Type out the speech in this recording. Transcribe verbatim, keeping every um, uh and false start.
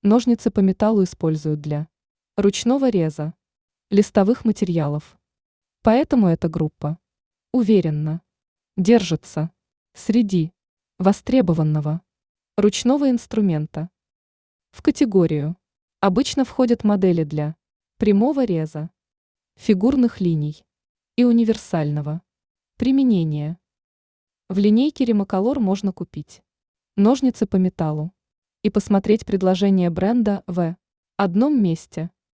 Ножницы по металлу используют для ручного реза, листовых материалов. Поэтому эта группа уверенно держится среди востребованного ручного инструмента. В категорию обычно входят модели для прямого реза, фигурных линий и универсального применения. В линейке Римоколор можно купить ножницы по металлу и посмотреть предложение бренда в одном месте.